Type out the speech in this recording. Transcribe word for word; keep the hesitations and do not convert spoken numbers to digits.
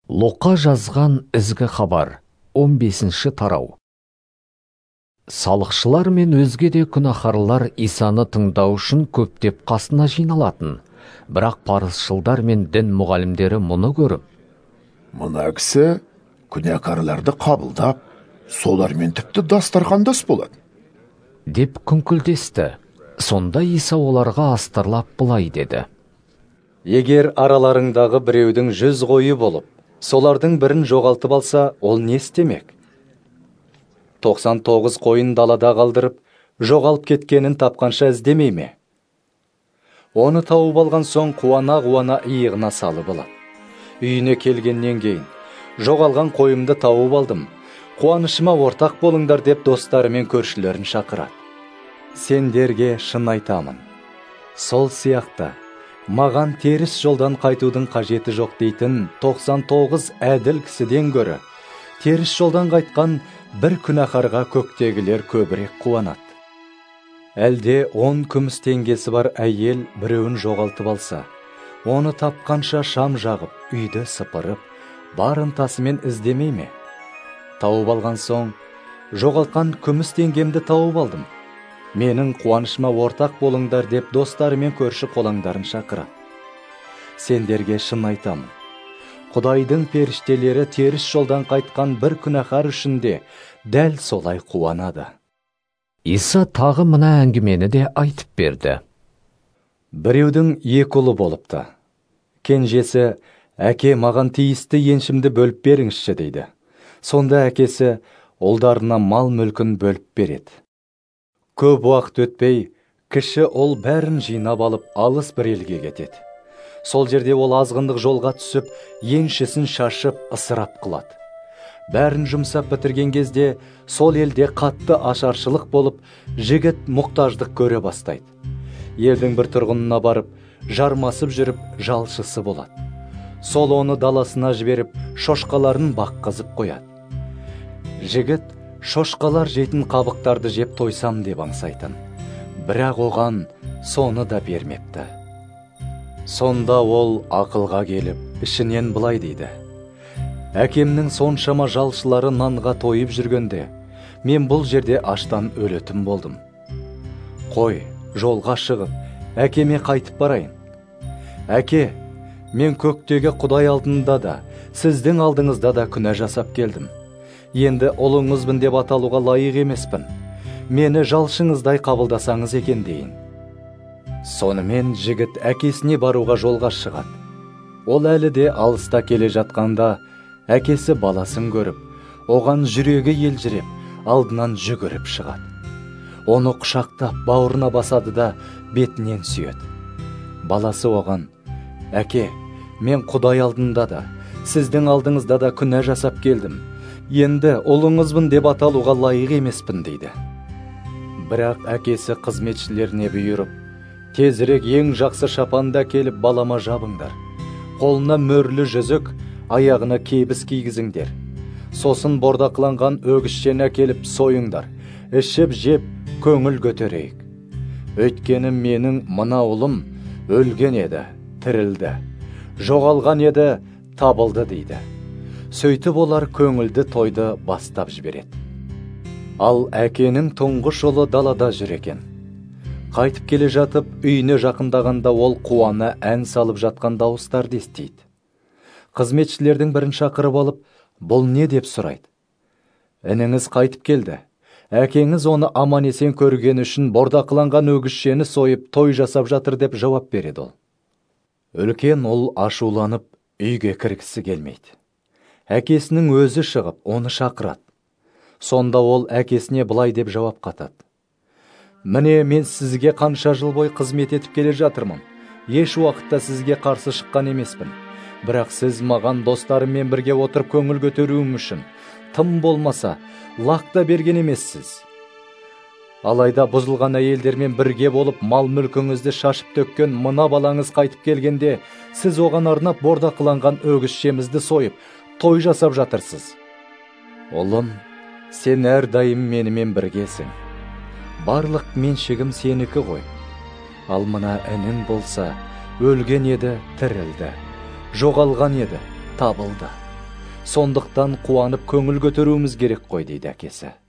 Луқа жазған ізгі хабар, он бесінші тарау. Салықшылар мен өзге де күнәһарлар Исаны тыңдау үшін көптеп қасына жиналатын. Бірақ парызшылдар мен дін мұғалімдері мұны көріп, мына кісі күнәһарларды қабылдап, солармен тіпті дастархандас болады деп күңкілдесті. Сонда Иса оларға астарлап былай деді: Егер араларыңдағы біреудің жүз қойы болып, солардың бірін жоғалтып алса, ол не істемек? тоқсан тоғыз қойын далада қалдырып, жоғалып кеткенін тапқанша іздемей ме? Оны тауып алған соң қуана-қуана иығына салып алады. Үйіне келгеннен кейін, жоғалған қойымды тауып алдым, қуанышыма ортақ болыңдар деп достары мен көршілерін шақырады. Сендерге шын айтамын, сол сияқты маған теріс жолдан қайтудың қажеті жоқ дейтін тоқсан тоғыз әділ кісіден гөрі, теріс жолдан қайтқан бір күнәһарға көктегілер көбірек қуанады. Әлде он күміс теңгесі бар әйел біреуін жоғалтып алса, оны тапқанша шам жағып, үйді сыпырып, бар ынтасымен іздемей ме? Тауып алған соң, жоғалтқан күміс теңгемді тауып алдым, менің қуанышыма ортақ болыңдар деп достары мен көрші қолаңдарын шақырады. Сендерге шын айтамын, Құдайдың періштелері теріс жолдан қайтқан бір күнәһар үшін де дәл солай қуанады. Иса тағы мына әңгімені де айтып берді. Біреудің екі ұлы болыпты. Кенжесі: әке, маған тиісті еншімді бөліп беріңізші дейді. Сонда әкесі ұлдарына мал мүлкін бөліп береді. Көп уақыт өтпей, кіші ұл бәрін жинап алып, алыс бір елге кетеді. Сол жерде ол азғындық жолға түсіп, еншісін шашып, ысырап қылады. Бәрін жұмсап бітірген кезде, сол елде қатты ашаршылық болып, жігіт мұқтаждық көре бастайды. Елдің бір тұрғынына барып, жармасып жүріп, жалшысы болады. Сол оны даласына жіберіп, шошқаларын баққызып қояды. Жігіт шошқалар жейтін қабықтарды жеп тойсам деп аңсайтын. Бірақ оған соны да бермепті. Сонда ол ақылға келіп, ішінен былай дейді: әкемнің соншама жалшылары нанға тойып жүргенде, мен бұл жерде аштан өлетін болдым. Қой, жолға шығып, әкеме қайтып барайын. Әке, мен көктегі Құдай алдында да, сіздің алдыңызда да күнә жасап келдім. Енді ұлыңызбын деп аталуға лайық емеспін. Мені жалшыңыздай қабылдасаңыз екен дейін. Сонымен жігіт әкесіне баруға жолға шығады. Ол әлі де алыста келе жатқанда, әкесі баласын көріп, оған жүрегі елжіреп, алдынан жүгіріп шығады. Оны құшақтап, бауырына басады да бетінен сүйеді. Баласы оған: әке, мен Құдай алдында да, сіздің алдыңызда да күнә жасап келдім. Енді ұлыңызбын деп аталуға лайық емеспін дейді. Бірақ әкесі қызметшілеріне бұйырып: тезірек ең жақсы шапанда келіп балама жабыңдар. Қолына мөрлі жүзік, аяғына кебіс кигізіңдер. Сосын бордақыланған өгізшені әкеліп сойыңдар. Ішіп жеп, көңіл көтерейік. Өйткені менің мына ұлым өлген еді, тірілді. Жоғалған еді, табылды дейді. Сөйтіп олар көңілді тойды бастап жібереді. Ал әкенің тұңғыш ұлы далада жүр екен. Қайтып келе жатып, үйіне жақындағанда ол қуана ән салып жатқан дауыстарды естиді. Қызметшілердің бірін шақырып алып, бұл не деп сұрайды. Ініңіз қайтып келді. Әкеңіз оны аман-есен көрген үшін бордақыланған өгізшені сойып той жасап жатыр деп жауап береді ол. Үлкен ұл ашуланып, үйге кіргісі келмейді. Әкесінің өзі шығып, оны шақырады. Сонда ол әкесіне былай деп жауап қатады: міне, мен сізге қанша жыл бой қызмет етіп келе жатырмын. Еш уақытта сізге қарсы шыққан емеспін. Бірақ сіз маған достарыммен бірге отырып көңіл көтеруім үшін тым болмаса лақта берген емессіз. Алайда бұзылған әйелдермен бірге болып мал мүлкіңізді шашып төккен мына балаңыз қайтып келгенде, сіз оған арнап бордақыланған өгізшемізді сойып, той жасап жатырсыз. Ұлым, сен әрдайым менімен біргесің. Барлық меншігім сенікі ғой. Ал мына інің болса, өлген еді, тірілді. Жоғалған еді, табылды. сондықтан қуанып көңіл көтеруіміз керек қой дейді әкесі.